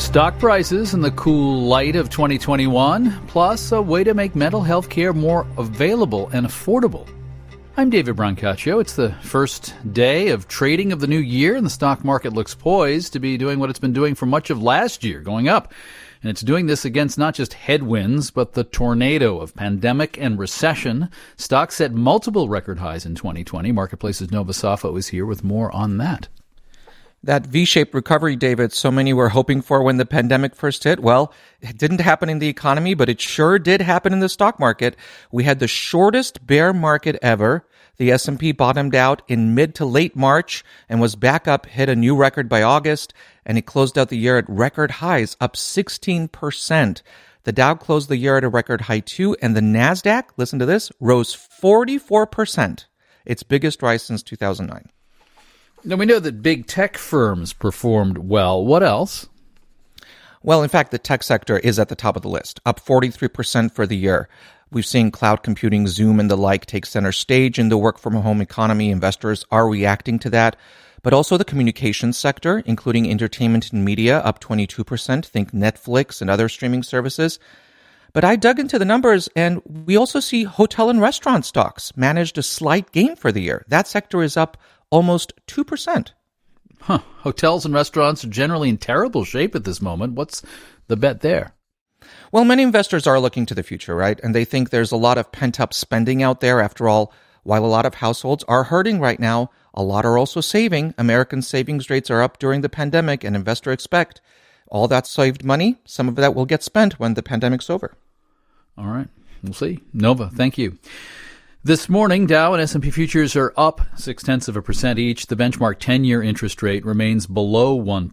Stock prices in the cool light of 2021, plus a way to make mental health care more available and affordable. I'm David Brancaccio. It's the first day of trading of the new year, and the stock market looks poised to be doing what it's been doing for much of last year, going up. And it's doing this against not just headwinds, but the tornado of pandemic and recession. Stocks set multiple record highs in 2020. Marketplace's Nova Safo is here with more on that. That V-shaped recovery, David, so many were hoping for when the pandemic first hit, well, it didn't happen in the economy, but it sure did happen in the stock market. We had the shortest bear market ever. The S&P bottomed out in mid to late March and was back up, hit a new record by August, and it closed out the year at record highs, up 16%. The Dow closed the year at a record high too, and the NASDAQ, listen to this, rose 44%, its biggest rise since 2009. Now, we know that big tech firms performed well. What else? Well, in fact, the tech sector is at the top of the list, up 43% for the year. We've seen cloud computing, Zoom, and the like take center stage in the work-from-home economy. Investors are reacting to that. But also the communications sector, including entertainment and media, up 22%. Think Netflix and other streaming services. But I dug into the numbers, and we also see hotel and restaurant stocks managed a slight gain for the year. That sector is up almost 2%. Hotels and restaurants are generally in terrible shape at this moment. What's the bet there? Well, many investors are looking to the future, right? And they think there's a lot of pent-up spending out there. After all, while a lot of households are hurting right now, a lot are also saving. American savings rates are up during the pandemic, and investors expect all that saved money, some of that will get spent when the pandemic's over. All right. We'll see. Nova, thank you. This morning, Dow and S&P futures are up 0.6% each. The benchmark 10-year interest rate remains below 1%,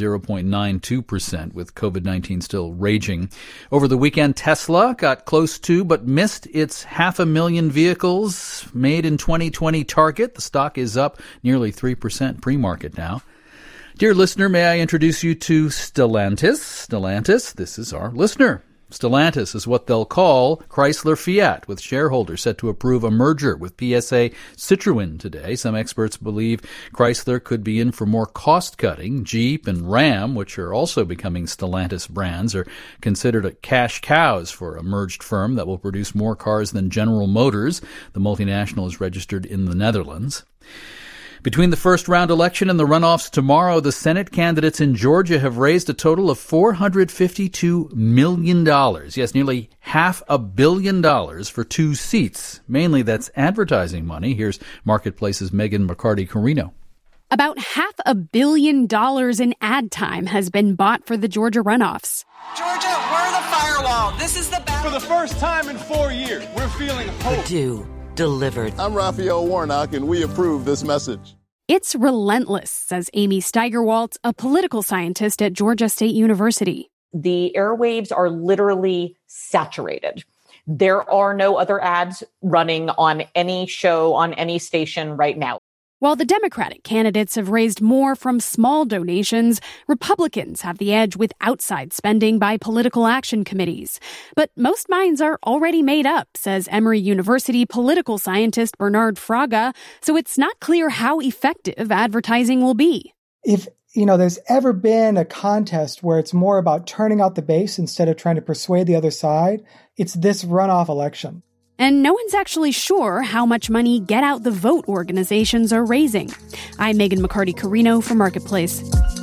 0.92%, with COVID-19 still raging. Over the weekend, Tesla got close to but missed its 500,000 vehicles made in 2020 target. The stock is up nearly 3% pre-market now. Dear listener, may I introduce you to Stellantis? Stellantis, this is our listener. Stellantis is what they'll call Chrysler Fiat, with shareholders set to approve a merger with PSA Citroën today. Some experts believe Chrysler could be in for more cost-cutting. Jeep and Ram, which are also becoming Stellantis brands, are considered cash cows for a merged firm that will produce more cars than General Motors. The multinational is registered in the Netherlands. Between the first-round election and the runoffs tomorrow, the Senate candidates in Georgia have raised a total of $452 million. Yes, nearly $500 million for 2 seats. Mainly that's advertising money. Here's Marketplace's Megan McCarty-Carino. About $500 million in ad time has been bought for the Georgia runoffs. Georgia, we're the firewall. This is the battle. For the first time in 4 years, we're feeling hope. Delivered. I'm Raphael Warnock, and we approve this message. It's relentless, says Amy Steigerwalt, a political scientist at Georgia State University. The airwaves are literally saturated. There are no other ads running on any show, on any station right now. While the Democratic candidates have raised more from small donations, Republicans have the edge with outside spending by political action committees. But most minds are already made up, says Emory University political scientist Bernard Fraga, so it's not clear how effective advertising will be. If there's ever been a contest where it's more about turning out the base instead of trying to persuade the other side, it's this runoff election. And no one's actually sure how much money Get Out the Vote organizations are raising. I'm Megan McCarty-Carino for Marketplace.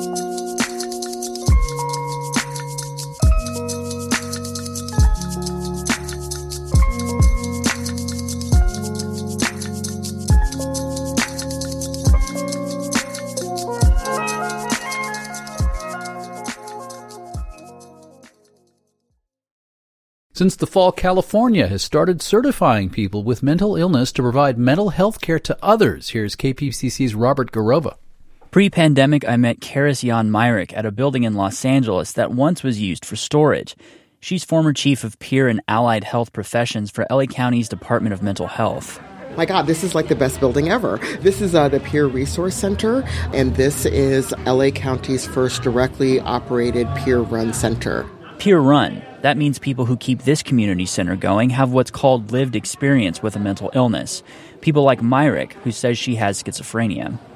Since the fall, California has started certifying people with mental illness to provide mental health care to others. Here's KPCC's Robert Garova. Pre-pandemic, I met Karis Jan Myrick at a building in Los Angeles that once was used for storage. She's former chief of peer and allied health professions for LA County's Department of Mental Health. My God, this is like the best building ever. This is the Peer Resource Center, and this is LA County's first directly operated peer-run center. Peer-run. That means people who keep this community center going have what's called lived experience with a mental illness. People like Myrick, who says she has schizophrenia.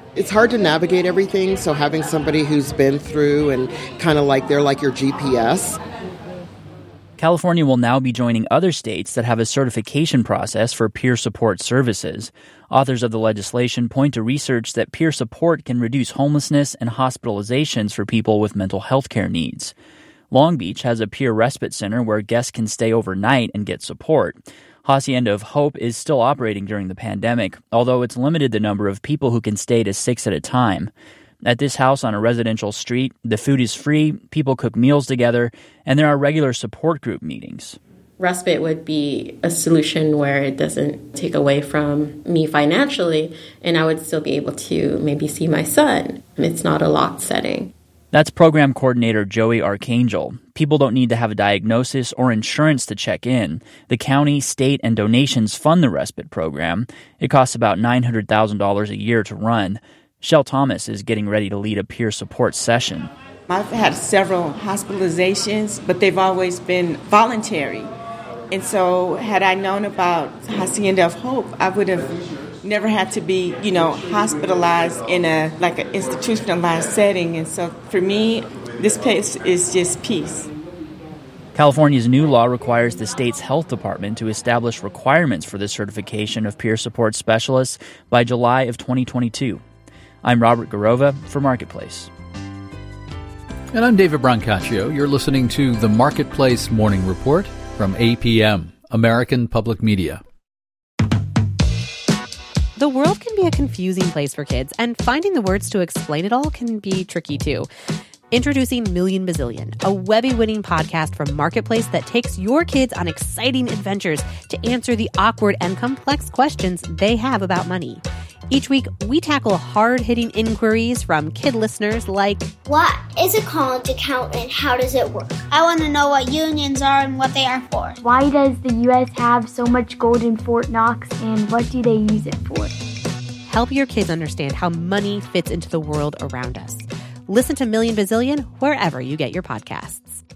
It's hard to navigate everything, so having somebody who's been through and kind of like they're like your GPS. California will now be joining other states that have a certification process for peer support services. Authors of the legislation point to research that peer support can reduce homelessness and hospitalizations for people with mental health care needs. Long Beach has a peer respite center where guests can stay overnight and get support. Hacienda of Hope is still operating during the pandemic, although it's limited the number of people who can stay to 6 at a time. At this house on a residential street, the food is free, people cook meals together, and there are regular support group meetings. Respite would be a solution where it doesn't take away from me financially, and I would still be able to maybe see my son. It's not a locked setting. That's program coordinator Joey Archangel. People don't need to have a diagnosis or insurance to check in. The county, state, and donations fund the respite program. It costs about $900,000 a year to run. Shell Thomas is getting ready to lead a peer support session. I've had several hospitalizations, but they've always been voluntary. And so had I known about Hacienda of Hope, I would have never had to be, hospitalized in an institutionalized setting. And so for me, this place is just peace. California's new law requires the state's health department to establish requirements for the certification of peer support specialists by July of 2022. I'm Robert Garova for Marketplace. And I'm David Brancaccio. You're listening to the Marketplace Morning Report from APM, American Public Media. The world can be a confusing place for kids, and finding the words to explain it all can be tricky too. Introducing Million Bazillion, a Webby-winning podcast from Marketplace that takes your kids on exciting adventures to answer the awkward and complex questions they have about money. Each week, we tackle hard-hitting inquiries from kid listeners like, what is a college account and how does it work? I want to know what unions are and what they are for. Why does the U.S. have so much gold in Fort Knox and what do they use it for? Help your kids understand how money fits into the world around us. Listen to Million Bazillion wherever you get your podcasts.